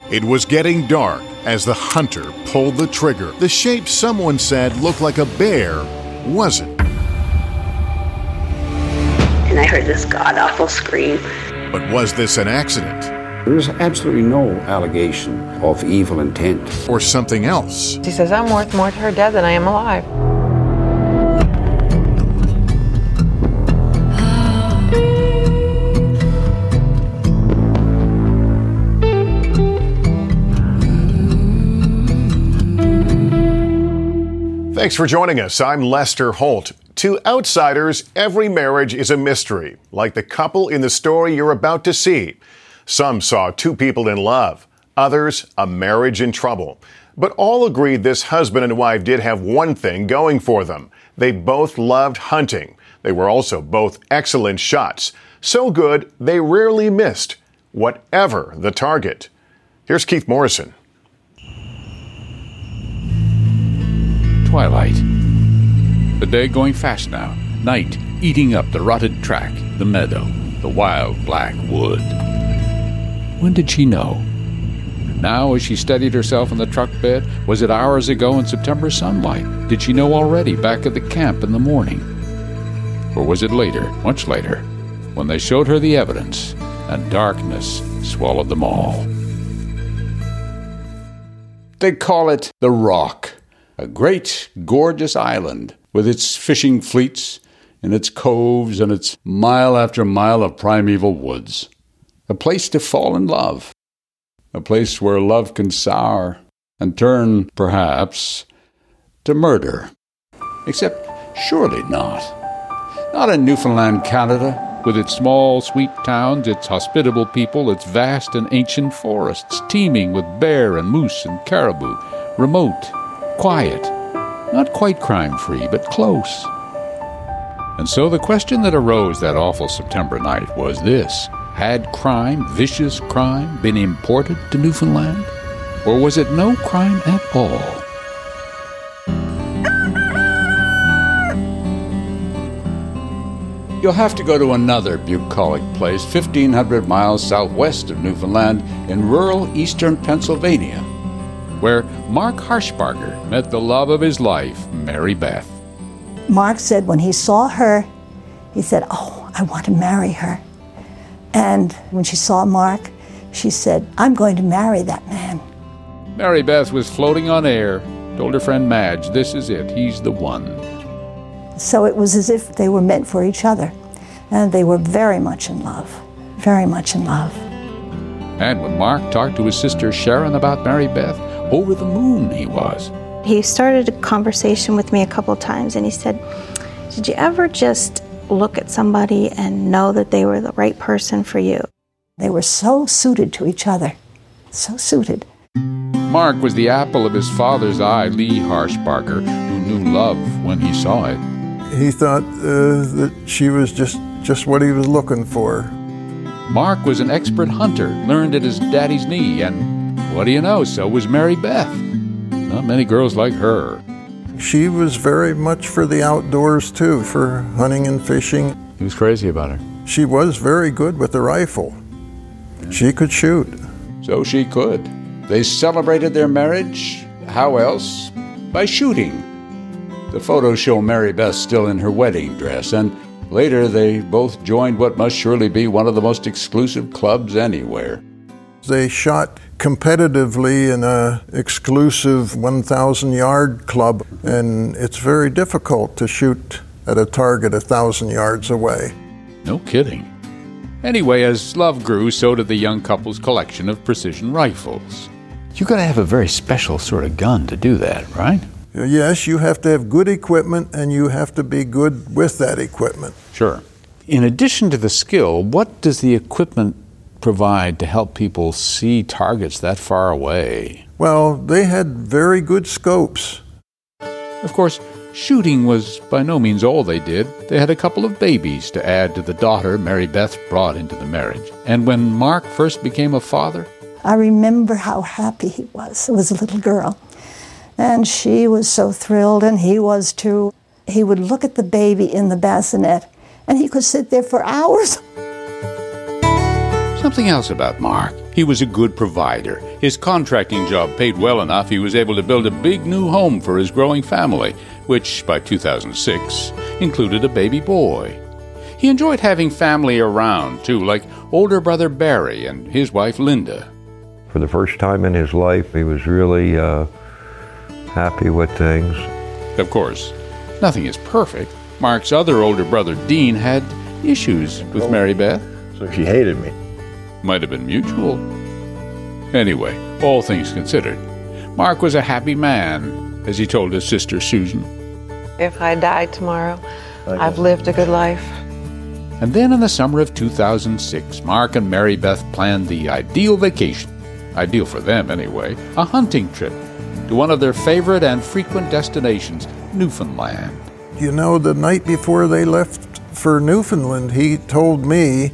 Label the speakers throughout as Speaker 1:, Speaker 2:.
Speaker 1: It was getting dark as the hunter pulled the trigger. The shape someone said looked like a bear wasn't.
Speaker 2: And I heard this god-awful scream.
Speaker 1: But was this an accident?
Speaker 3: There is absolutely no allegation of evil intent.
Speaker 1: Or something else?
Speaker 4: She says, I'm worth more to her dead than I am alive.
Speaker 1: Thanks for joining us. I'm Lester Holt. To outsiders, every marriage is a mystery, like the couple in the story you're about to see. Some saw two people in love, others a marriage in trouble. But all agreed this husband and wife did have one thing going for them. They both loved hunting. They were also both excellent shots. So good, they rarely missed, whatever the target. Here's Keith Morrison.
Speaker 5: Twilight. The day going fast now. Night eating up the rotted track, the meadow, the wild black wood. When did she know? Now, as she steadied herself in the truck bed, was it hours ago in September sunlight? Did she know already back at the camp in the morning? Or was it later, much later, when they showed her the evidence and darkness swallowed them all? They call it the Rock. A great, gorgeous island with its fishing fleets and its coves and its mile after mile of primeval woods. A place to fall in love. A place where love can sour and turn, perhaps, to murder. Except surely not. Not in Newfoundland, Canada, with its small, sweet towns, its hospitable people, its vast and ancient forests, teeming with bear and moose and caribou, remote, quiet, not quite crime-free, but close. And so the question that arose that awful September night was this: had crime, vicious crime, been imported to Newfoundland? Or was it no crime at all? You'll have to go to another bucolic place 1,500 miles southwest of Newfoundland in rural eastern Pennsylvania, where Mark Harshbarger met the love of his life, Mary Beth.
Speaker 6: Mark said when he saw her, he said, "Oh, I want to marry her." And when she saw Mark, she said, "I'm going to marry that man."
Speaker 5: Mary Beth was floating on air, told her friend Madge, this is it, he's the one.
Speaker 6: So it was as if they were meant for each other. And they were very much in love, very much in love.
Speaker 5: And when Mark talked to his sister Sharon about Mary Beth, over the moon he was.
Speaker 7: He started a conversation with me a couple of times and he said, "Did you ever just look at somebody and know that they were the right person for you?"
Speaker 6: They were so suited to each other, so suited.
Speaker 5: Mark was the apple of his father's eye, Lee Harshbarger, who knew love when he saw it.
Speaker 8: He thought that she was just what he was looking for.
Speaker 5: Mark was an expert hunter, learned at his daddy's knee, and what do you know, so was Mary Beth. Not many girls like her.
Speaker 8: She was very much for the outdoors too, for hunting and fishing.
Speaker 5: He was crazy about her.
Speaker 8: She was very good with the rifle. She could shoot.
Speaker 5: So she could. They celebrated their marriage, how else? By shooting. The photos show Mary Beth still in her wedding dress, and later they both joined what must surely be one of the most exclusive clubs anywhere.
Speaker 8: They shot competitively in an exclusive 1,000-yard club, and it's very difficult to shoot at a target 1,000 yards away.
Speaker 5: No kidding. Anyway, as love grew, so did the young couple's collection of precision rifles. You gotta have a very special sort of gun to do that, right?
Speaker 8: Yes, you have to have good equipment, and you have to be good with that equipment.
Speaker 5: Sure. In addition to the skill, what does the equipment provide to help people see targets that far away?
Speaker 8: Well, they had very good scopes.
Speaker 5: Of course, shooting was by no means all they did. They had a couple of babies to add to the daughter Mary Beth brought into the marriage. And when Mark first became a father,
Speaker 6: I remember how happy he was. It was a little girl. And she was so thrilled, and he was too. He would look at the baby in the bassinet, and he could sit there for hours.
Speaker 5: something else about Mark. He was a good provider. His contracting job paid well enough he was able to build a big new home for his growing family, which by 2006 included a baby boy. He enjoyed having family around, too, like older brother Barry and his wife Linda.
Speaker 9: For the first time in his life, he was really happy with things.
Speaker 5: Of course, nothing is perfect. Mark's other older brother Dean had issues with Mary Beth.
Speaker 9: So she hated me.
Speaker 5: Might have been mutual. Anyway, all things considered, Mark was a happy man, as he told his sister Susan.
Speaker 4: If I die tomorrow, I've lived a good life.
Speaker 5: And then in the summer of 2006, Mark and Mary Beth planned the ideal vacation. Ideal for them, anyway. A hunting trip to one of their favorite and frequent destinations, Newfoundland.
Speaker 8: You know, the night before they left for Newfoundland, he told me,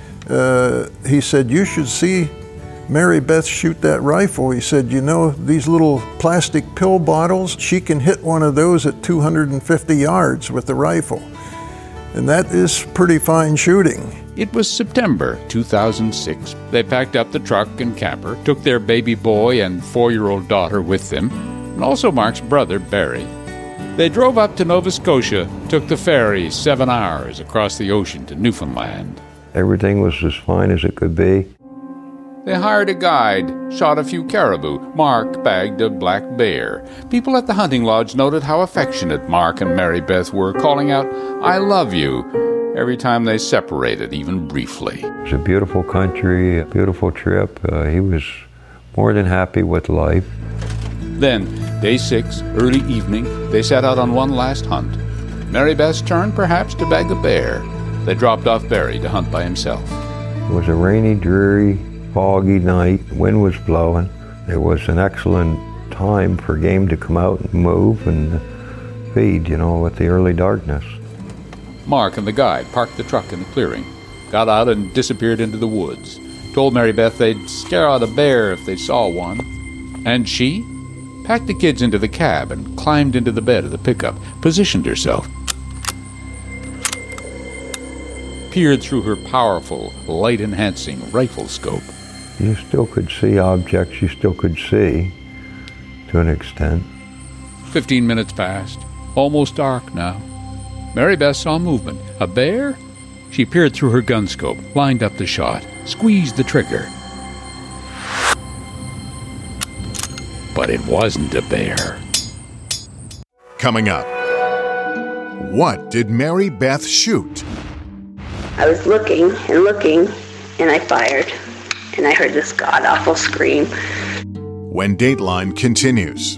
Speaker 8: he said, you should see Mary Beth shoot that rifle. He said, you know, these little plastic pill bottles, she can hit one of those at 250 yards with the rifle. And that is pretty fine shooting.
Speaker 5: It was September 2006. They packed up the truck and camper, took their baby boy and 4-year-old daughter with them, and also Mark's brother, Barry. They drove up to Nova Scotia, took the ferry 7 hours across the ocean to Newfoundland.
Speaker 9: Everything was as fine as it could be.
Speaker 5: They hired a guide, shot a few caribou. Mark bagged a black bear. People at the hunting lodge noted how affectionate Mark and Mary Beth were, calling out, "I love you," every time they separated, even briefly.
Speaker 9: It was a beautiful country, a beautiful trip. He was more than happy with life.
Speaker 5: Then, day 6, early evening, they set out on one last hunt. Mary Beth's turn, perhaps, to bag a bear. They dropped off Barry to hunt by himself.
Speaker 9: It was a rainy, dreary, foggy night. Wind was blowing. It was an excellent time for game to come out and move and feed, you know, with the early darkness.
Speaker 5: Mark and the guide parked the truck in the clearing, got out and disappeared into the woods, told Mary Beth they'd scare out a bear if they saw one. And she packed the kids into the cab and climbed into the bed of the pickup, positioned herself, peered through her powerful, light-enhancing rifle scope.
Speaker 9: You still could see objects, you still could see, to an extent.
Speaker 5: 15 minutes passed, almost dark now. Mary Beth saw movement. A bear? She peered through her gun scope, lined up the shot, squeezed the trigger. But it wasn't a bear.
Speaker 1: Coming up, what did Mary Beth shoot?
Speaker 2: I was looking, and I fired. And I heard this god-awful scream.
Speaker 1: When Dateline continues.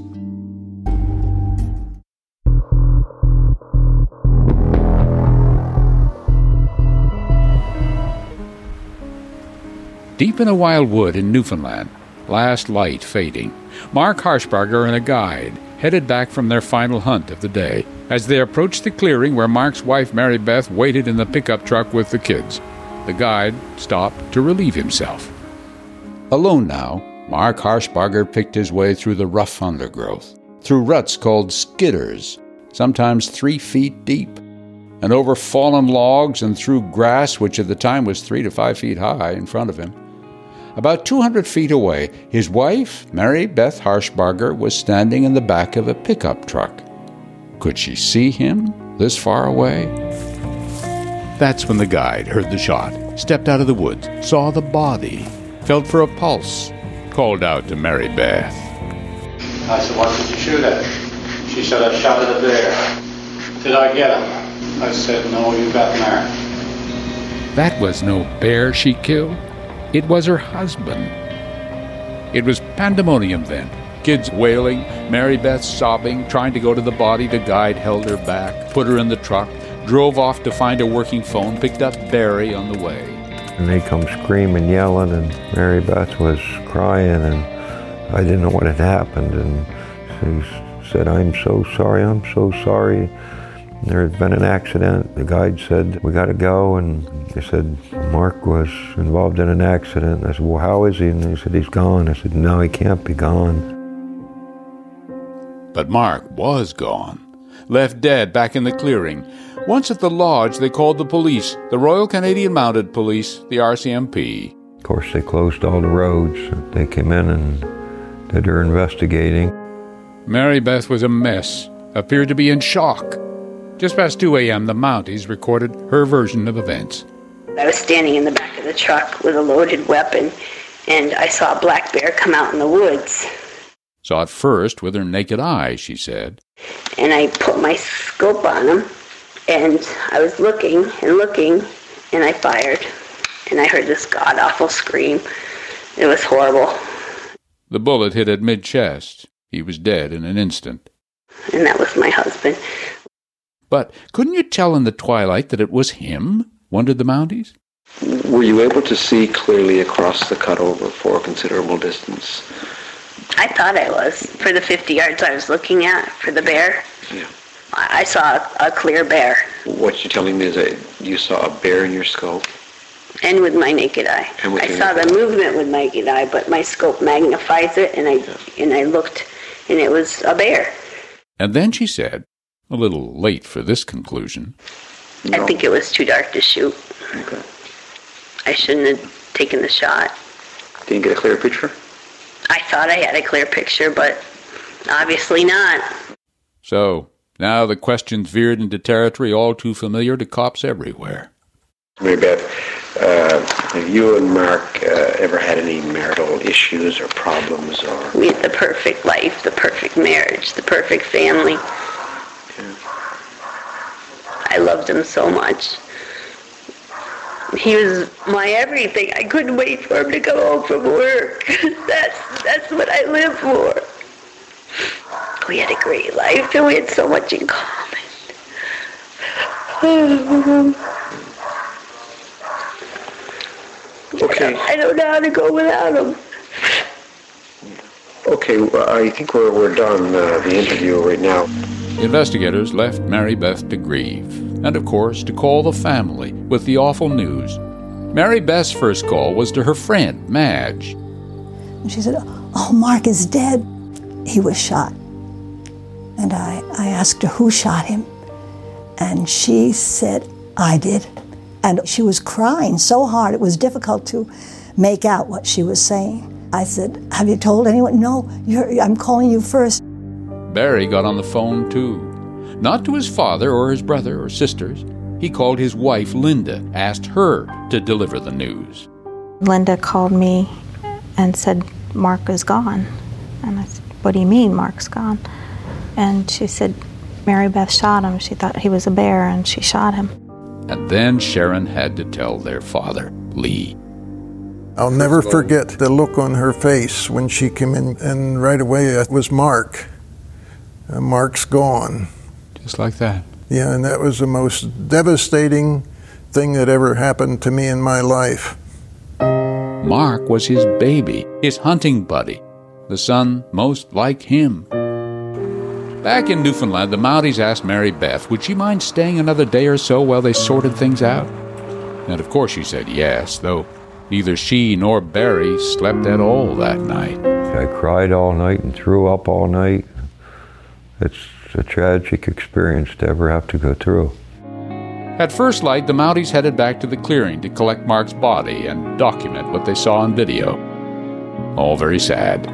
Speaker 5: Deep in a wild wood in Newfoundland, last light fading, Mark Harshbarger and a guide headed back from their final hunt of the day. As they approached the clearing where Mark's wife Mary Beth waited in the pickup truck with the kids, the guide stopped to relieve himself. Alone now, Mark Harshbarger picked his way through the rough undergrowth, through ruts called skidders, sometimes 3 feet deep, and over fallen logs and through grass which at the time was 3 to 5 feet high in front of him. About 200 feet away, his wife, Mary Beth Harshbarger, was standing in the back of a pickup truck. Could she see him this far away? That's when the guide heard the shot, stepped out of the woods, saw the body, felt for a pulse, called out to Mary Beth.
Speaker 10: I said, "What did you shoot at?" She said, "I shot at a bear." "Did I get him?" I said, "No, you got Mark."
Speaker 5: That was no bear she killed. It was her husband. It was pandemonium then. Kids wailing, Mary Beth sobbing, trying to go to the body. The guide held her back, put her in the truck, drove off to find a working phone, picked up Barry on the way.
Speaker 9: And they come screaming, yelling, and Mary Beth was crying, and I didn't know what had happened. And she said, I'm so sorry. There had been an accident. The guide said, we got to go. And they said, Mark was involved in an accident. I said, well, how is he? And they said, he's gone. I said, no, he can't be gone.
Speaker 5: But Mark was gone, left dead back in the clearing. Once at the lodge, they called the police, the Royal Canadian Mounted Police, the RCMP.
Speaker 9: Of course, they closed all the roads. They came in and did their investigating.
Speaker 5: Mary Beth was a mess, appeared to be in shock. Just past 2 a.m., the Mounties recorded her version of events.
Speaker 2: I was standing in the back of the truck with a loaded weapon, and I saw a black bear come out in the woods.
Speaker 5: Saw it first with her naked eye, she said.
Speaker 2: And I put my scope on him, and I was looking, and I fired. And I heard this god-awful scream. It was horrible.
Speaker 5: The bullet hit at mid-chest. He was dead in an instant.
Speaker 2: And that was my husband.
Speaker 5: But couldn't you tell in the twilight that it was him? Wondered the Mounties.
Speaker 3: Were you able to see clearly across the cutover for a considerable distance?
Speaker 2: I thought I was. For the 50 yards I was looking at, for the bear,
Speaker 3: Yeah.
Speaker 2: I saw a clear bear.
Speaker 3: What you're telling me is that you saw a bear in your scope?
Speaker 2: And with my naked eye. I saw the movement with my naked eye, but my scope magnifies it, and I looked, and it was a bear.
Speaker 5: And then she said, a little late for this conclusion,
Speaker 2: No. I think it was too dark to shoot.
Speaker 3: Okay.
Speaker 2: I shouldn't have taken the shot.
Speaker 3: Didn't get a clear picture?
Speaker 2: I thought I had a clear picture, but obviously not.
Speaker 5: So, now the questions veered into territory all too familiar to cops everywhere.
Speaker 3: Mary Beth, have you and Mark ever had any marital issues or problems? Or
Speaker 2: we had the perfect life, the perfect marriage, the perfect family.
Speaker 3: Yeah.
Speaker 2: I loved him so much. He was my everything. I couldn't wait for him to come home from work. That's what I live for. We had a great life, and we had so much in common.
Speaker 3: Okay.
Speaker 2: I don't know how to go without him.
Speaker 3: Okay, well, I think we're done the interview right now.
Speaker 5: Investigators left Mary Beth to grieve, and of course to call the family with the awful news. Mary Beth's first call was to her friend, Madge.
Speaker 6: And she said, "Oh, Mark is dead. He was shot." And I asked her who shot him. And she said, "I did." And she was crying so hard it was difficult to make out what she was saying. I said, "Have you told anyone?" "No, I'm calling you first."
Speaker 5: Barry got on the phone too. Not to his father or his brother or sisters. He called his wife, Linda, asked her to deliver the news.
Speaker 7: Linda called me and said, "Mark is gone." And I said, "What do you mean Mark's gone?" And she said, "Mary Beth shot him. She thought he was a bear and she shot him."
Speaker 5: And then Sharon had to tell their father, Lee.
Speaker 8: I'll never forget the look on her face when she came in, and right away it was Mark. Mark's gone.
Speaker 5: Just like that.
Speaker 8: Yeah, and that was the most devastating thing that ever happened to me in my life.
Speaker 5: Mark was his baby, his hunting buddy, the son most like him. Back in Newfoundland, the Mounties asked Mary Beth, would she mind staying another day or so while they sorted things out? And of course she said yes, though neither she nor Barry slept at all that night.
Speaker 9: I cried all night and threw up all night. It's a tragic experience to ever have to go through.
Speaker 5: At first light, the Mounties headed back to the clearing to collect Mark's body and document what they saw on video. All very sad.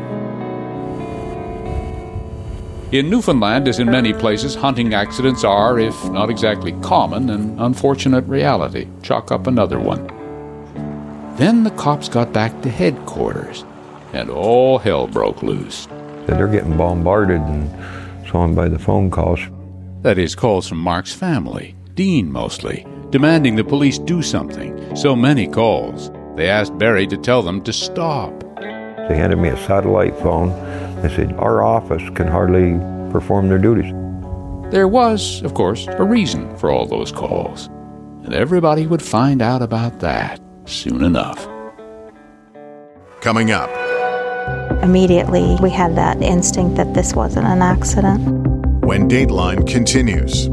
Speaker 5: In Newfoundland, as in many places, hunting accidents are, if not exactly common, an unfortunate reality. Chalk up another one. Then the cops got back to headquarters, and all hell broke loose.
Speaker 9: They're getting bombarded and so on by the phone calls.
Speaker 5: That is, calls from Mark's family, Dean mostly, demanding the police do something. So many calls. They asked Barry to tell them to stop.
Speaker 9: They handed me a satellite phone. They said, our office can hardly perform their duties.
Speaker 5: There was, of course, a reason for all those calls. And everybody would find out about that soon enough.
Speaker 1: Coming up.
Speaker 7: Immediately, we had that instinct that this wasn't an accident.
Speaker 1: When Dateline continues.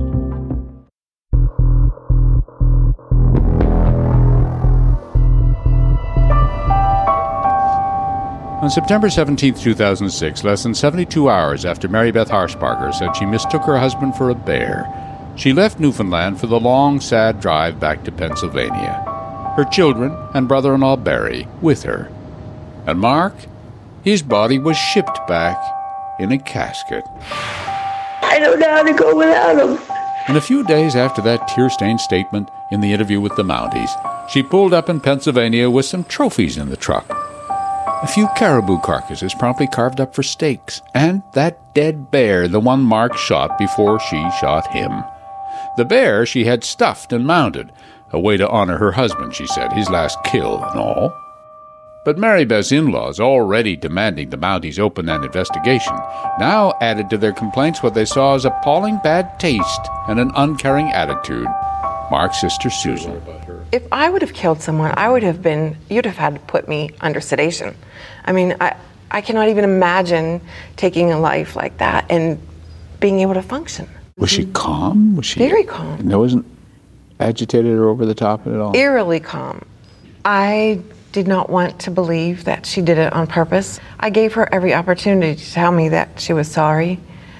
Speaker 5: On September 17, 2006, less than 72 hours after Mary Beth Harshbarger said she mistook her husband for a bear, she left Newfoundland for the long, sad drive back to Pennsylvania. her children and brother-in-law Barry with her. And Mark, his body was shipped back in a casket.
Speaker 2: I don't know how to go without him.
Speaker 5: And a few days after that tear-stained statement in the interview with the Mounties, she pulled up in Pennsylvania with some trophies in the truck. A few caribou carcasses promptly carved up for steaks, and that dead bear, the one Mark shot before she shot him. The bear she had stuffed and mounted, a way to honor her husband, she said, his last kill and all. But Mary Beth's in-laws, already demanding the Mounties open an investigation, now added to their complaints what they saw as appalling bad taste and an uncaring attitude. Mark's sister Susan.
Speaker 4: If I would have killed someone, you'd have had to put me under sedation. I mean, I cannot even imagine taking a life like that and being able to function.
Speaker 5: Was she calm? Was she
Speaker 4: very calm?
Speaker 5: There wasn't agitated or over the top at all?
Speaker 4: Eerily calm. I did not want to believe that she did it on purpose. I gave her every opportunity to tell me that she was sorry,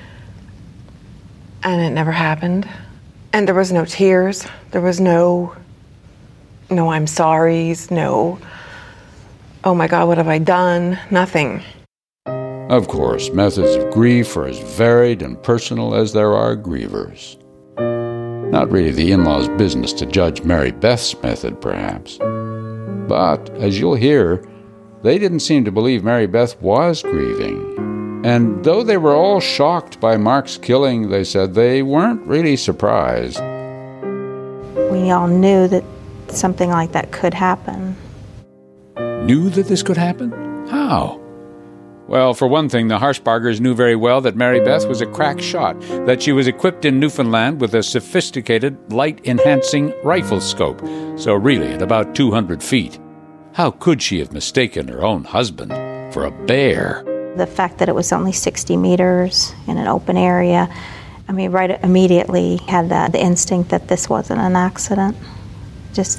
Speaker 4: and it never happened. And there was no tears. There was no I'm sorry's, no, oh my God, what have I done? Nothing.
Speaker 5: Of course, methods of grief are as varied and personal as there are grievers. Not really the in-laws' business to judge Mary Beth's method, perhaps. But, as you'll hear, they didn't seem to believe Mary Beth was grieving. And though they were all shocked by Mark's killing, they said they weren't really surprised.
Speaker 7: We all knew that something like that could happen.
Speaker 5: Knew that this could happen? How? Well, for one thing, the Harshbargers knew very well that Mary Beth was a crack shot, that she was equipped in Newfoundland with a sophisticated light-enhancing rifle scope, so really at about 200 feet. How could she have mistaken her own husband for a bear?
Speaker 7: The fact that it was only 60 meters in an open area, I mean, right immediately had the instinct that this wasn't an accident. Just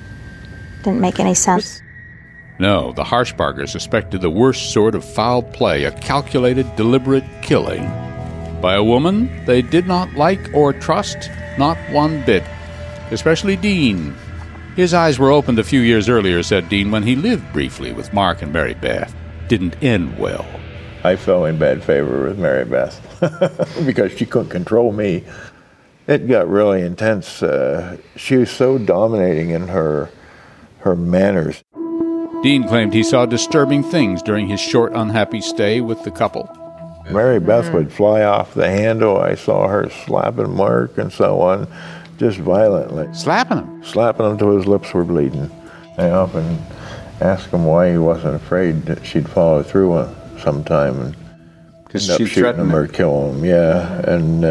Speaker 7: didn't make any sense.
Speaker 5: No, the Harshbargers suspected the worst sort of foul play, a calculated, deliberate killing. By a woman they did not like or trust, not one bit. Especially Dean. His eyes were opened a few years earlier, said Dean, when he lived briefly with Mark and Mary Beth. Didn't end well.
Speaker 11: I fell in bad favor with Mary Beth because she couldn't control me. It got really intense. She was so dominating in her manners.
Speaker 5: Dean claimed he saw disturbing things during his short, unhappy stay with the couple.
Speaker 11: Mary Beth would fly off the handle. I saw her slapping Mark and so on, just violently.
Speaker 5: Slapping him?
Speaker 11: Slapping him till his lips were bleeding. I often asked him why he wasn't afraid that she'd follow through sometime and end up shooting him or kill him. Yeah, and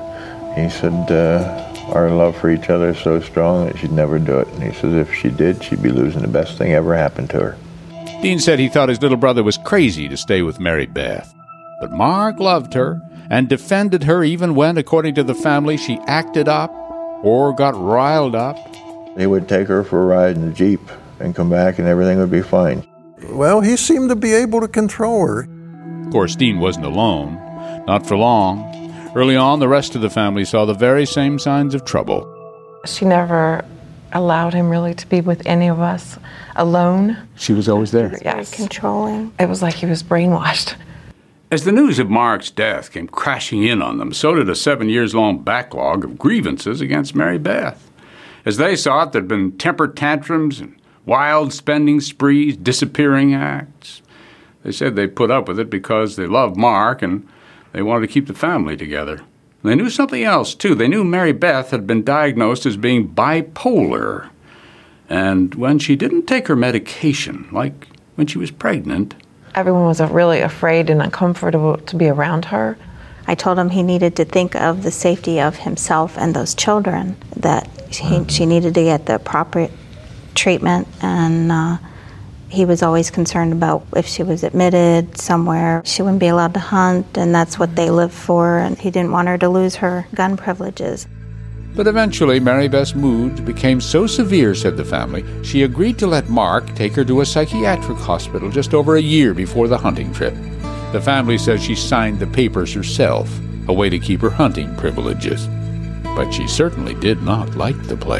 Speaker 11: he said our love for each other is so strong that she'd never do it. And he says if she did, she'd be losing the best thing ever happened to her.
Speaker 5: Dean said he thought his little brother was crazy to stay with Mary Beth. But Mark loved her and defended her even when, according to the family, she acted up or got riled up.
Speaker 11: He would take her for a ride in the Jeep and come back and everything would be fine.
Speaker 8: Well, he seemed to be able to control her.
Speaker 5: Of course, Dean wasn't alone. Not for long. Early on, the rest of the family saw the very same signs of trouble.
Speaker 4: She never allowed him really to be with any of us alone.
Speaker 5: She was always there.
Speaker 4: Yes.
Speaker 7: Very controlling.
Speaker 4: It was like he was brainwashed.
Speaker 5: As the news of Mark's death came crashing in on them, so did a 7-year-long backlog of grievances against Mary Beth. As they saw it, there'd been temper tantrums and wild spending sprees, disappearing acts. They said they put up with it because they loved Mark and they wanted to keep the family together. They knew something else, too. They knew Mary Beth had been diagnosed as being bipolar. And when she didn't take her medication, like when she was pregnant...
Speaker 4: Everyone was really afraid and uncomfortable to be around her.
Speaker 7: I told him he needed to think of the safety of himself and those children, that she needed to get the proper treatment, and he was always concerned about if she was admitted somewhere, she wouldn't be allowed to hunt, and that's what they lived for, and he didn't want her to lose her gun privileges.
Speaker 5: But eventually, Mary Beth's moods became so severe, said the family, she agreed to let Mark take her to a psychiatric hospital just over a year before the hunting trip. The family says she signed the papers herself, a way to keep her hunting privileges. But she certainly did not like the place.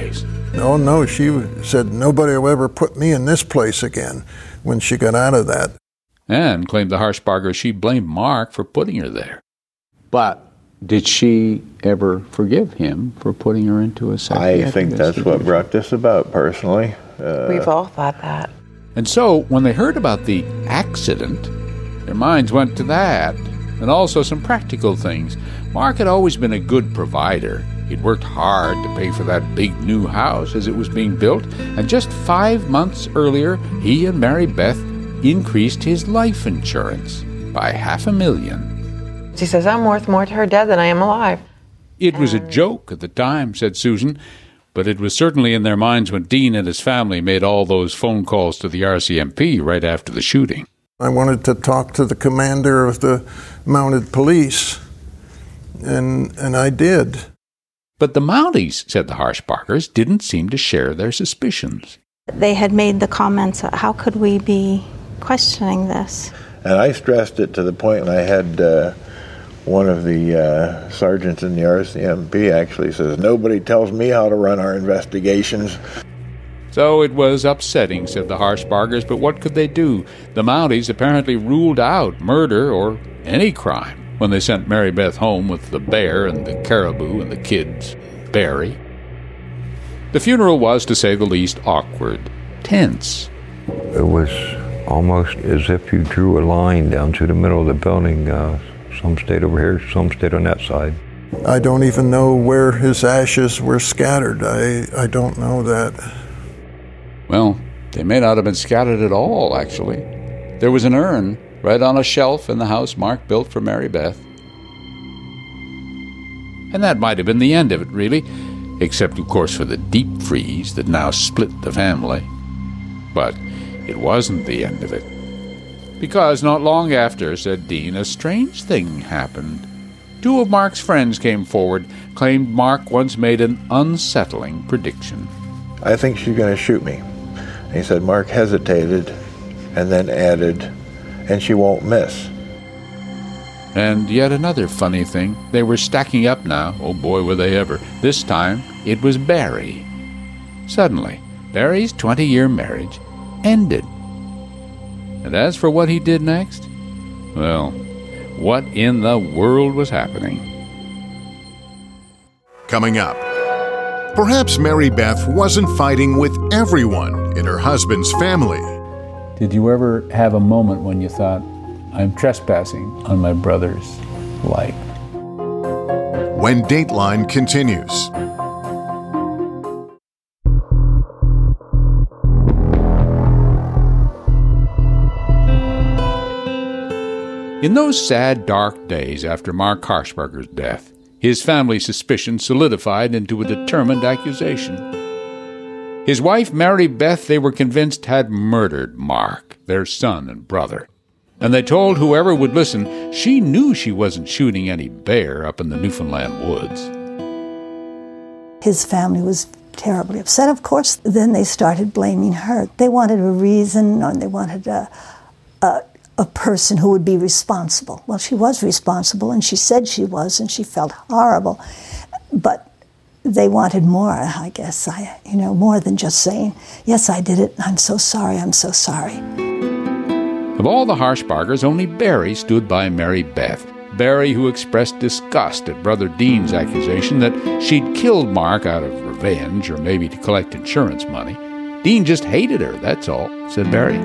Speaker 8: Oh no, she said nobody will ever put me in this place again when she got out of that.
Speaker 5: And claimed the Harshbarger she blamed Mark for putting her there.
Speaker 12: But did she ever forgive him for putting her into a psychiatric
Speaker 11: I think that's what brought this about, personally.
Speaker 4: We've all thought that.
Speaker 5: And so, when they heard about the accident, their minds went to that, and also some practical things. Mark had always been a good provider. He'd worked hard to pay for that big new house as it was being built, and just 5 months earlier, he and Mary Beth increased his life insurance by $500,000.
Speaker 4: She says, I'm worth more to her dead than I am alive.
Speaker 5: It was a joke at the time, said Susan, but it was certainly in their minds when Dean and his family made all those phone calls to the RCMP right after the shooting.
Speaker 8: I wanted to talk to the commander of the mounted police, and I did.
Speaker 5: But the Mounties, said the Harshbargers, didn't seem to share their suspicions.
Speaker 7: They had made the comments, how could we be questioning this?
Speaker 11: And I stressed it to the point when I had one of the sergeants in the RCMP actually says, nobody tells me how to run our investigations.
Speaker 5: So it was upsetting, said the Harshbargers, but what could they do? The Mounties apparently ruled out murder or any crime when they sent Mary Beth home with the bear and the caribou and the kids, Barry. The funeral was, to say the least, awkward, tense.
Speaker 9: It was almost as if you drew a line down through the middle of the building. Some stayed over here, some stayed on that side.
Speaker 8: I don't even know where his ashes were scattered. I don't know that.
Speaker 5: Well, they may not have been scattered at all, actually. There was an urn right on a shelf in the house Mark built for Mary Beth. And that might have been the end of it, really, except, of course, for the deep freeze that now split the family. But it wasn't the end of it. Because not long after, said Dean, a strange thing happened. 2 of Mark's friends came forward, claimed Mark once made an unsettling prediction.
Speaker 11: I think she's going to shoot me. And he said Mark hesitated and then added, and she won't miss.
Speaker 5: And yet another funny thing, they were stacking up now. Oh boy, were they ever. This time, it was Barry. Suddenly, Barry's 20-year marriage ended. And as for what he did next, well, what in the world was happening?
Speaker 1: Coming up, perhaps Mary Beth wasn't fighting with everyone in her husband's family.
Speaker 12: Did you ever have a moment when you thought, I'm trespassing on my brother's life?
Speaker 1: When Dateline continues.
Speaker 5: In those sad, dark days after Mark Harshbarger's death, his family's suspicion solidified into a determined accusation. His wife, Mary Beth, they were convinced had murdered Mark, their son and brother. And they told whoever would listen she knew she wasn't shooting any bear up in the Newfoundland woods.
Speaker 6: His family was terribly upset, of course. Then they started blaming her. They wanted a reason, or they wanted a person who would be responsible. Well, she was responsible, and she said she was, and she felt horrible. But they wanted more, I guess, more than just saying, yes, I did it, I'm so sorry, I'm so sorry.
Speaker 5: Of all the Harshbargers, only Barry stood by Mary Beth. Barry, who expressed disgust at Brother Dean's accusation that she'd killed Mark out of revenge or maybe to collect insurance money. Dean just hated her, that's all, said Barry.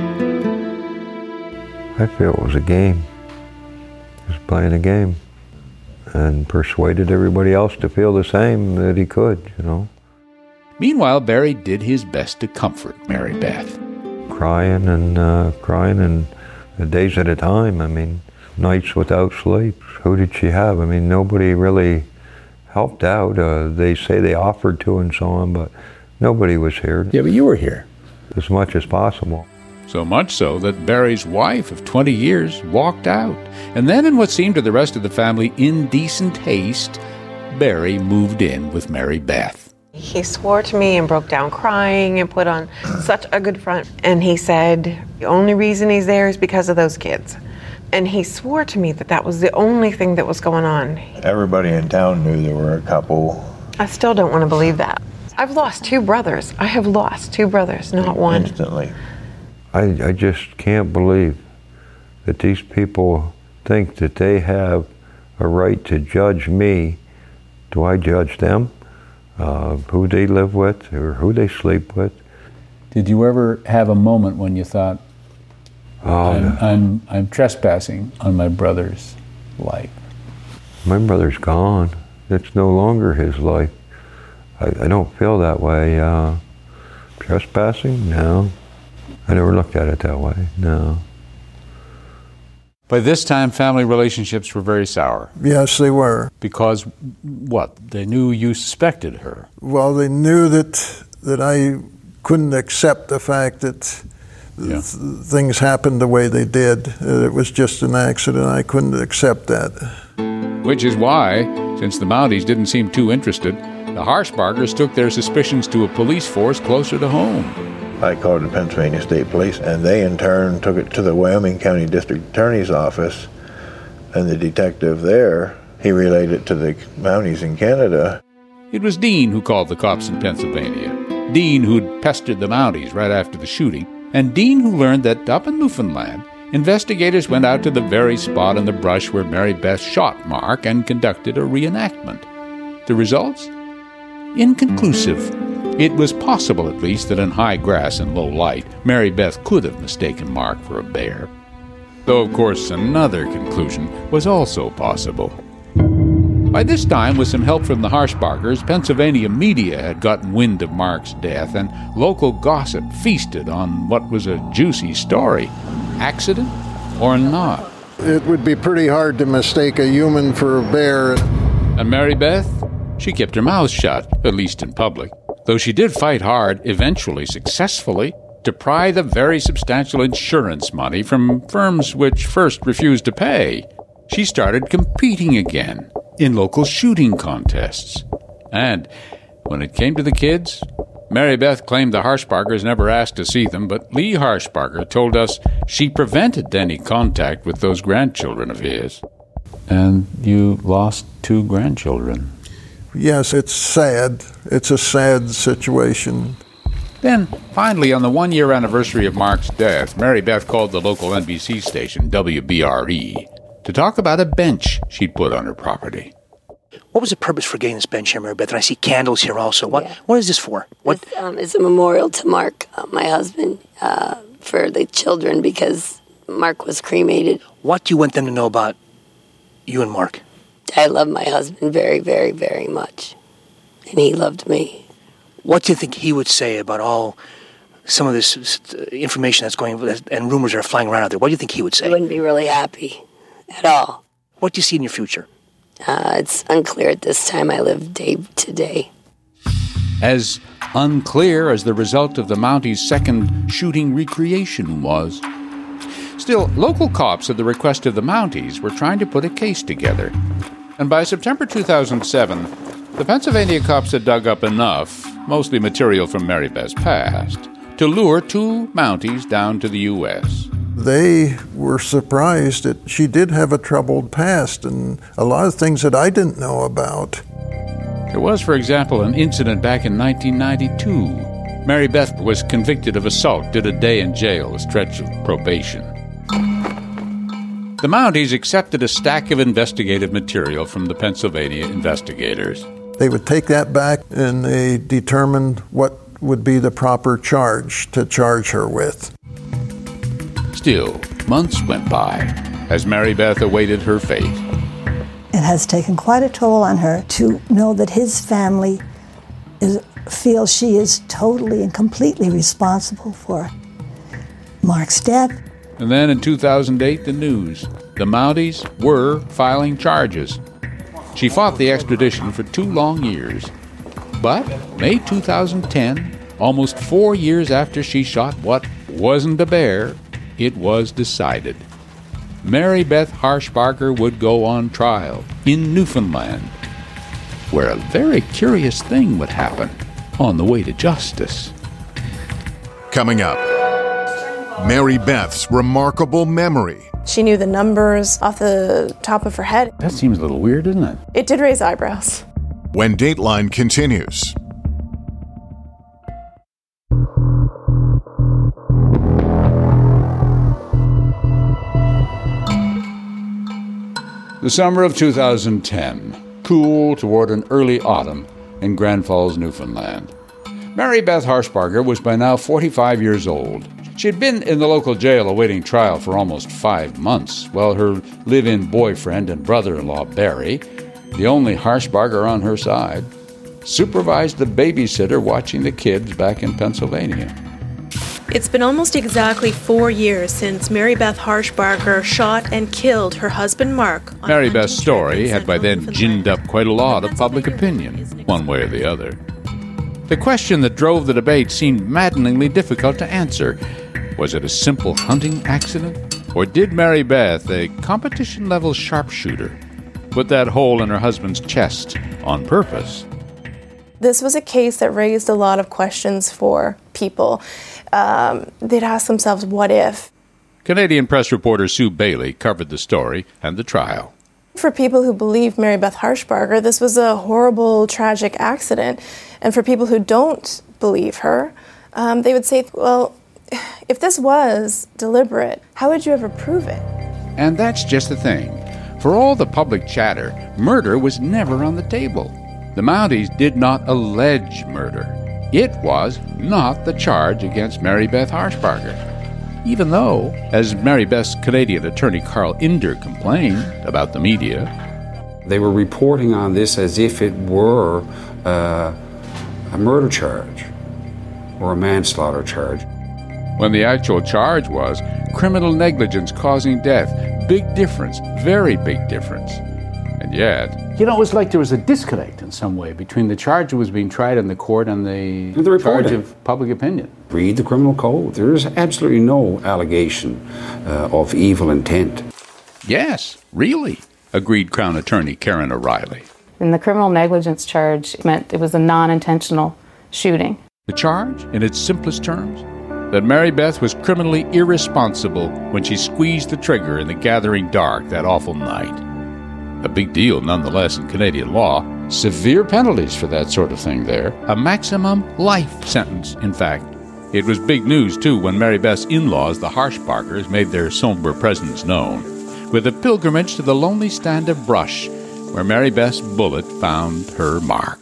Speaker 9: I feel it was a game. He was playing a game and persuaded everybody else to feel the same that he could,
Speaker 5: Meanwhile, Barry did his best to comfort Mary Beth.
Speaker 9: Crying and days at a time, nights without sleep. Who did she have? Nobody really helped out. They say they offered to and so on, but nobody was here.
Speaker 12: Yeah, but you were here.
Speaker 9: As much as possible.
Speaker 5: So much so that Barry's wife of 20 years walked out. And then, in what seemed to the rest of the family indecent haste, Barry moved in with Mary Beth.
Speaker 4: He swore to me and broke down crying and put on such a good front. And he said, the only reason he's there is because of those kids. And he swore to me that that was the only thing that was going on.
Speaker 11: Everybody in town knew there were a couple.
Speaker 4: I still don't want to believe that. I've lost 2 brothers. I have lost 2 brothers, not one.
Speaker 11: Instantly.
Speaker 9: I just can't believe that these people think that they have a right to judge me. Do I judge them? Who they live with or who they sleep with?
Speaker 12: Did you ever have a moment when you thought, I'm trespassing on my brother's life?
Speaker 9: My brother's gone. It's no longer his life. I don't feel that way. Trespassing? No. I never looked at it that way, no.
Speaker 5: By this time, family relationships were very sour.
Speaker 8: Yes, they were.
Speaker 5: Because what? They knew you suspected her.
Speaker 8: Well, they knew that I couldn't accept the fact that things happened the way they did. It was just an accident. I couldn't accept that.
Speaker 5: Which is why, since the Mounties didn't seem too interested, the Harshbargers took their suspicions to a police force closer to home.
Speaker 11: I called the Pennsylvania State Police, and they in turn took it to the Wyoming County District Attorney's office, and the detective there, he relayed it to the Mounties in Canada.
Speaker 5: It was Dean who called the cops in Pennsylvania. Dean who'd pestered the Mounties right after the shooting, and Dean who learned that up in Newfoundland, investigators went out to the very spot in the brush where Mary Beth shot Mark and conducted a reenactment. The results? Inconclusive. It was possible, at least, that in high grass and low light, Mary Beth could have mistaken Mark for a bear. Though, of course, another conclusion was also possible. By this time, with some help from the Harshbargers, Pennsylvania media had gotten wind of Mark's death, and local gossip feasted on what was a juicy story. Accident or not?
Speaker 8: It would be pretty hard to mistake a human for a bear.
Speaker 5: And Mary Beth? She kept her mouth shut, at least in public. Though she did fight hard, eventually successfully, to pry the very substantial insurance money from firms which first refused to pay. She started competing again in local shooting contests. And when it came to the kids, Mary Beth claimed the Harshbargers never asked to see them, but Lee Harshbarger told us she prevented any contact with those grandchildren of his. And you lost 2 grandchildren.
Speaker 8: Yes, it's sad. It's a sad situation.
Speaker 5: Then, finally, on the 1-year anniversary of Mark's death, Mary Beth called the local NBC station, WBRE, to talk about a bench she'd put on her property.
Speaker 13: What was the purpose for getting this bench here, Mary Beth? And I see candles here also. What is this for?
Speaker 2: This is a memorial to Mark, my husband, for the children, because Mark was cremated.
Speaker 13: What do you want them to know about you and Mark?
Speaker 2: I love my husband very, very, very much, and he loved me.
Speaker 13: What do you think he would say about some of this information that's going and rumors that are flying around out there? What do you think he would say?
Speaker 2: He wouldn't be really happy at all.
Speaker 13: What do you see in your future?
Speaker 2: It's unclear at this time. I live day to day.
Speaker 5: As unclear as the result of the Mounties' second shooting recreation was. Still, local cops, at the request of the Mounties, were trying to put a case together. And by September 2007, the Pennsylvania cops had dug up enough, mostly material from Mary Beth's past, to lure 2 Mounties down to the U.S.
Speaker 8: They were surprised that she did have a troubled past and a lot of things that I didn't know about.
Speaker 5: There was, for example, an incident back in 1992. Mary Beth was convicted of assault, did a day in jail, a stretch of probation. The Mounties accepted a stack of investigative material from the Pennsylvania investigators.
Speaker 8: They would take that back and they determined what would be the proper charge to charge her with.
Speaker 5: Still, months went by as Mary Beth awaited her fate.
Speaker 6: It has taken quite a toll on her to know that his family feels she is totally and completely responsible for Mark's death.
Speaker 5: And then in 2008, the news. The Mounties were filing charges. She fought the extradition for 2 long years. But May 2010, almost 4 years after she shot what wasn't a bear, it was decided. Mary Beth Harshbarger would go on trial in Newfoundland, where a very curious thing would happen on the way to justice.
Speaker 1: Coming up, Mary Beth's remarkable memory.
Speaker 14: She knew the numbers off the top of her head.
Speaker 12: That seems a little weird, doesn't it?
Speaker 14: It did raise eyebrows.
Speaker 1: When Dateline continues.
Speaker 5: The summer of 2010, cool toward an early autumn in Grand Falls, Newfoundland. Mary Beth Harshbarger was by now 45 years old. She had been in the local jail awaiting trial for almost 5 months, while her live-in boyfriend and brother-in-law, Barry, the only Harshbarger on her side, supervised the babysitter watching the kids back in Pennsylvania.
Speaker 14: It's been almost exactly 4 years since Mary Beth Harshbarger shot and killed her husband Mark.
Speaker 5: Mary Beth's story had by then ginned up quite a lot of public opinion, one way or the other. The question that drove the debate seemed maddeningly difficult to answer. Was it a simple hunting accident? Or did Mary Beth, a competition-level sharpshooter, put that hole in her husband's chest on purpose?
Speaker 14: This was a case that raised a lot of questions for people. They'd ask themselves, what if?
Speaker 5: Canadian press reporter Sue Bailey covered the story and the trial.
Speaker 14: For people who believe Mary Beth Harshbarger, this was a horrible, tragic accident. And for people who don't believe her, they would say, well, if this was deliberate, how would you ever prove it?
Speaker 5: And that's just the thing. For all the public chatter, murder was never on the table. The Mounties did not allege murder. It was not the charge against Mary Beth Harshbarger. Even though, as Mary Beth's Canadian attorney Carl Inder complained about the media,
Speaker 15: they were reporting on this as if it were a murder charge or a manslaughter charge.
Speaker 5: When the actual charge was criminal negligence causing death. Big difference, very big difference. And yet...
Speaker 12: You know, it was like there was a disconnect in some way between the charge that was being tried in the court and the charge of public opinion.
Speaker 15: Read the criminal code. There is absolutely no allegation of evil intent.
Speaker 5: Yes, really, agreed Crown Attorney Karen O'Reilly.
Speaker 16: And the criminal negligence charge meant it was a non-intentional shooting.
Speaker 5: The charge, in its simplest terms, that Mary Beth was criminally irresponsible when she squeezed the trigger in the gathering dark that awful night. A big deal nonetheless in Canadian law. Severe penalties for that sort of thing there. A maximum life sentence, in fact. It was big news, too, when Mary Beth's in-laws, the Harshbargers, made their somber presence known, with a pilgrimage to the lonely stand of brush where Mary Beth's bullet found her mark.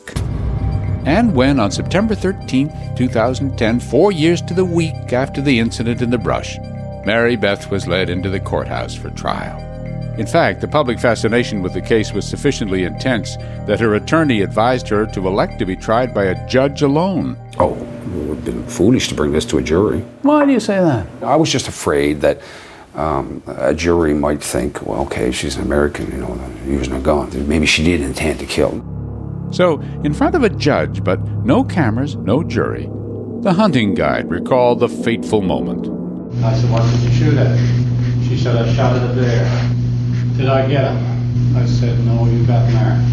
Speaker 5: And when, on September 13th, 2010, 4 years to the week after the incident in the brush, Mary Beth was led into the courthouse for trial. In fact, the public fascination with the case was sufficiently intense that her attorney advised her to elect to be tried by a judge alone.
Speaker 15: Oh, it would have been foolish to bring this to a jury.
Speaker 12: Why do you say that?
Speaker 15: I was just afraid that a jury might think, well, okay, she's an American, using a gun. Maybe she did intend to kill.
Speaker 5: So, in front of a judge, but no cameras, no jury, the hunting guide recalled the fateful moment.
Speaker 10: I said, why did you shoot at her? She said, I shot at a bear. Did I get him? I said, no, you got Mark.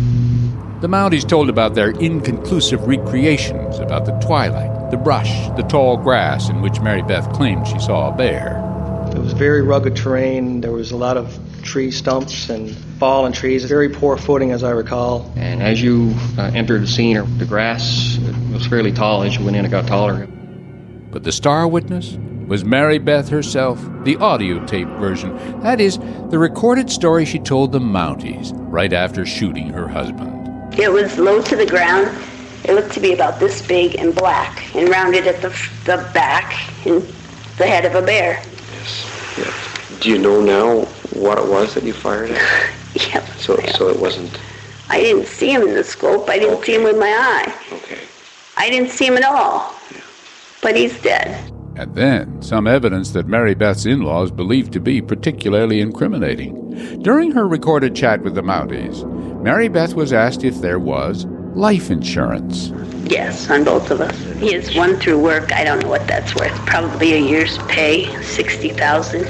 Speaker 5: The Mounties told about their inconclusive recreations about the twilight, the brush, the tall grass in which Mary Beth claimed she saw a bear.
Speaker 17: It was very rugged terrain. There was a lot of tree stumps and fallen trees, very poor footing as I recall.
Speaker 18: And as you entered the scene, the grass was fairly tall. As you went in, it got taller.
Speaker 5: But the star witness was Mary Beth herself, the audio tape version. That is, the recorded story she told the Mounties right after shooting her husband.
Speaker 2: It was low to the ground. It looked to be about this big and black and rounded at the back and the head of a bear.
Speaker 3: Yes. Yeah. Do you know now what it was that you fired at?
Speaker 2: Yep.
Speaker 3: So it wasn't...
Speaker 2: I didn't see him in the scope. I didn't see him with my eye.
Speaker 3: Okay.
Speaker 2: I didn't see him at all. Yeah. But he's dead.
Speaker 5: And then, some evidence that Mary Beth's in-laws believed to be particularly incriminating. During her recorded chat with the Mounties, Mary Beth was asked if there was life insurance.
Speaker 2: Yes, on both of us. He has one through work. I don't know what that's worth. Probably a year's pay, $60,000.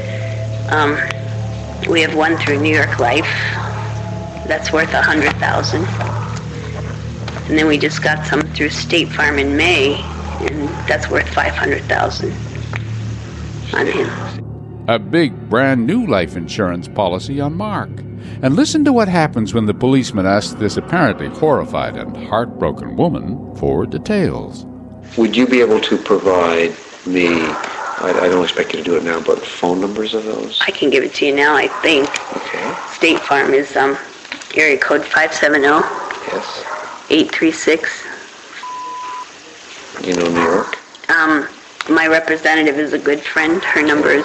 Speaker 2: We have one through New York Life. That's worth $100,000. And then we just got some through State Farm in May. And that's worth $500,000 on him.
Speaker 5: A big, brand new life insurance policy on Mark. And listen to what happens when the policeman asks this apparently horrified and heartbroken woman for details.
Speaker 3: Would you be able to provide me, I don't expect you to do it now, but phone numbers of those?
Speaker 2: I can give it to you now, I think.
Speaker 3: Okay.
Speaker 2: State Farm is area code 570.
Speaker 3: Yes.
Speaker 2: 836.
Speaker 3: You know New York?
Speaker 2: My representative is a good friend. Her number is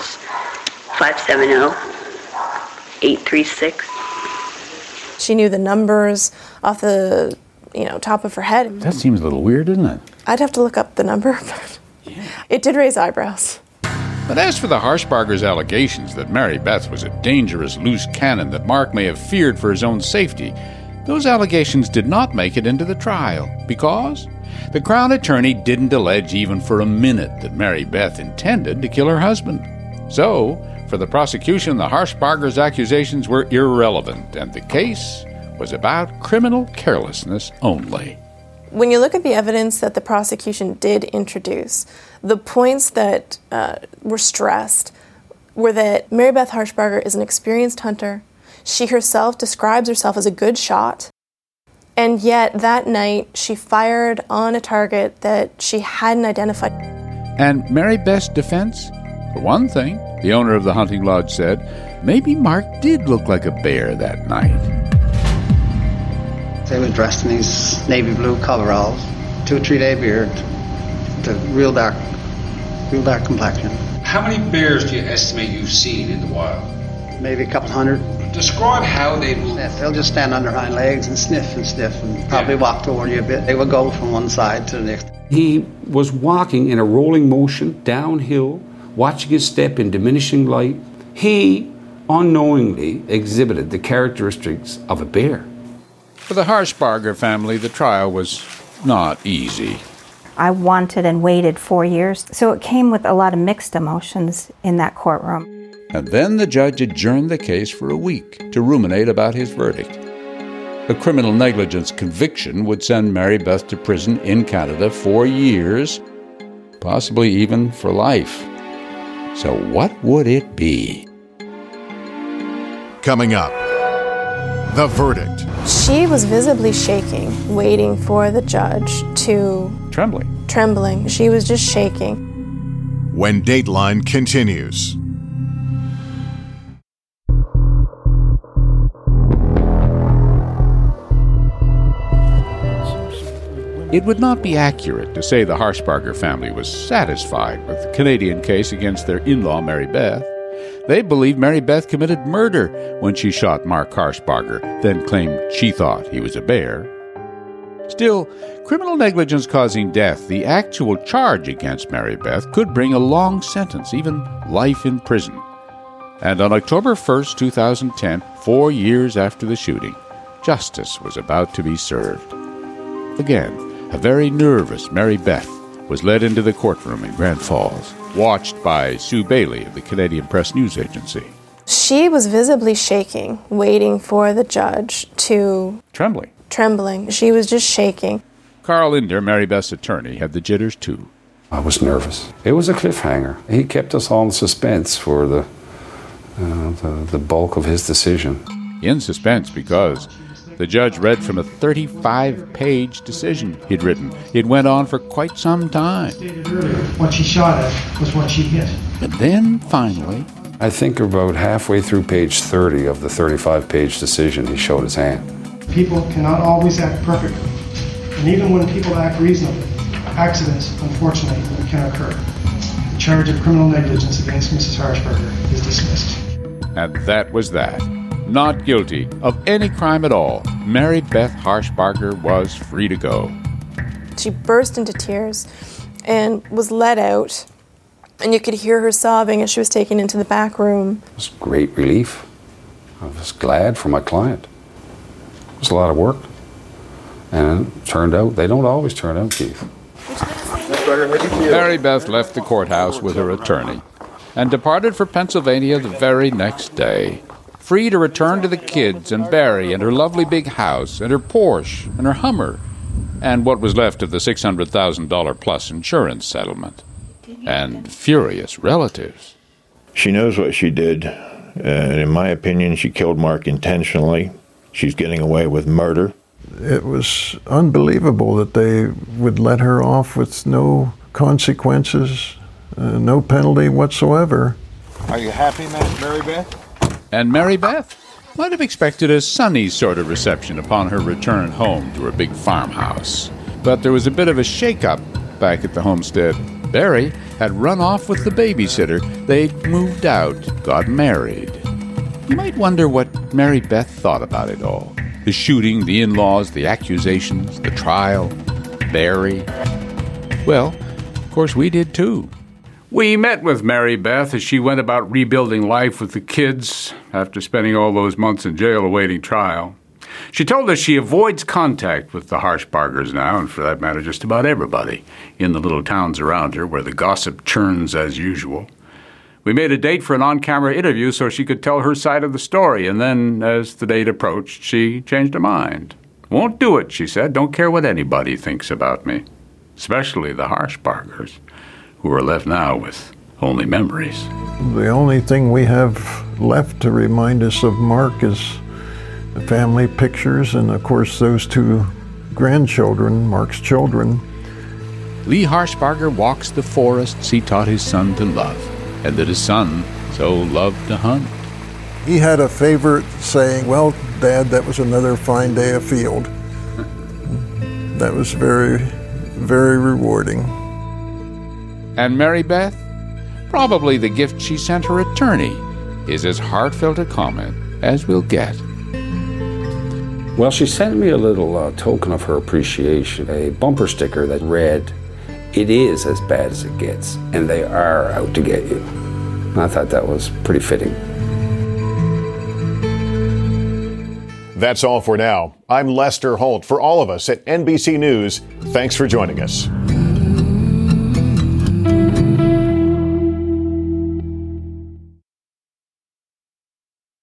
Speaker 2: 570-836.
Speaker 14: She knew the numbers off the top of her head.
Speaker 12: That seems a little weird, doesn't it?
Speaker 14: I'd have to look up the number, but it did raise eyebrows.
Speaker 5: But as for the Harshbarger's allegations that Mary Beth was a dangerous loose cannon that Mark may have feared for his own safety, those allegations did not make it into the trial because the Crown Attorney didn't allege even for a minute that Mary Beth intended to kill her husband. So, for the prosecution, the Harshbarger's accusations were irrelevant, and the case was about criminal carelessness only.
Speaker 14: When you look at the evidence that the prosecution did introduce, the points that were stressed were that Mary Beth Harshbarger is an experienced hunter. She herself describes herself as a good shot. And yet that night she fired on a target that she hadn't identified.
Speaker 5: And Mary Beth's defense? For one thing, the owner of the hunting lodge said, maybe Mark did look like a bear that night.
Speaker 19: He was dressed in these navy blue coveralls, 2 or 3 day beard, the real dark complexion.
Speaker 15: How many bears do you estimate you've seen in the wild?
Speaker 19: Maybe a couple hundred.
Speaker 15: Describe how they move.
Speaker 19: They'll just stand on their hind legs and sniff and probably walk toward you a bit. They would go from one side to the next.
Speaker 15: He was walking in a rolling motion downhill, watching his step in diminishing light. He unknowingly exhibited the characteristics of a bear.
Speaker 5: For the Harshbarger family, the trial was not easy.
Speaker 7: I wanted and waited 4 years, so it came with a lot of mixed emotions in that courtroom.
Speaker 5: And then the judge adjourned the case for a week to ruminate about his verdict. A criminal negligence conviction would send Mary Beth to prison in Canada 4 years, possibly even for life. So what would it be?
Speaker 1: Coming up, the verdict.
Speaker 14: She was visibly shaking, waiting for the judge to... Trembling. She was just shaking.
Speaker 1: When Dateline continues.
Speaker 5: It would not be accurate to say the Harshbarger family was satisfied with the Canadian case against their in-law, Mary Beth. They believed Mary Beth committed murder when she shot Mark Harshbarger, then claimed she thought he was a bear. Still, criminal negligence causing death, the actual charge against Mary Beth, could bring a long sentence, even life in prison. And on October 1st, 2010, 4 years after the shooting, justice was about to be served. Again, a very nervous Mary Beth was led into the courtroom in Grand Falls, watched by Sue Bailey of the Canadian Press News Agency.
Speaker 14: She was visibly shaking, waiting for the judge to... Trembling. She was just shaking.
Speaker 5: Carl Linder, Mary Beth's attorney, had the jitters too.
Speaker 15: I was nervous. It was a cliffhanger. He kept us all in suspense for the bulk of his decision.
Speaker 5: In suspense because the judge read from a 35-page decision he'd written. It went on for quite some time.
Speaker 20: What she shot at was what she hit.
Speaker 5: But then, finally...
Speaker 15: I think about halfway through page 30 of the 35-page decision, he showed his hand.
Speaker 20: People cannot always act perfectly. And even when people act reasonably, accidents, unfortunately, can occur. The charge of criminal negligence against Mrs. Harshbarger is dismissed.
Speaker 5: And that was that. Not guilty of any crime at all, Mary Beth Harshbarger was free to go.
Speaker 14: She burst into tears and was let out, and you could hear her sobbing as she was taken into the back room.
Speaker 15: It was great relief. I was glad for my client. It was a lot of work. And it turned out, they don't always turn out, Keith.
Speaker 5: Mary Beth left the courthouse with her attorney and departed for Pennsylvania the very next day, free to return to the kids and Barry and her lovely big house and her Porsche and her Hummer and what was left of the $600,000 plus insurance settlement and furious relatives.
Speaker 11: She knows what she did. And in my opinion, she killed Mark intentionally. She's getting away with murder.
Speaker 8: It was unbelievable that they would let her off with no consequences, no penalty whatsoever.
Speaker 21: Are you happy, Mary Beth?
Speaker 5: And Mary Beth, might have expected a sunny sort of reception upon her return home to her big farmhouse. But there was a bit of a shake-up back at the homestead. Barry had run off with the babysitter. They'd moved out, got married. You might wonder what Mary Beth thought about it all. The shooting, the in-laws, the accusations, the trial, Barry. Well, of course we did too. We met with Mary Beth as she went about rebuilding life with the kids after spending all those months in jail awaiting trial. She told us she avoids contact with the Harshbargers now, and for that matter, just about everybody in the little towns around her where the gossip churns as usual. We made a date for an on-camera interview so she could tell her side of the story, and then, as the date approached, she changed her mind. Won't do it, she said. Don't care what anybody thinks about me, especially the Harshbargers, who are left now with only memories.
Speaker 8: The only thing we have left to remind us of Mark is the family pictures, and of course those two grandchildren, Mark's children.
Speaker 5: Lee Harshbarger walks the forests he taught his son to love, and that his son so loved to hunt.
Speaker 8: He had a favorite saying, "Well, Dad, that was another fine day afield." That was very, very rewarding.
Speaker 5: And Mary Beth? Probably the gift she sent her attorney is as heartfelt a comment as we'll get.
Speaker 15: Well, she sent me a little token of her appreciation, a bumper sticker that read, "It is as bad as it gets, and they are out to get you." I thought that was pretty fitting.
Speaker 1: That's all for now. I'm Lester Holt. For all of us at NBC News, thanks for joining us.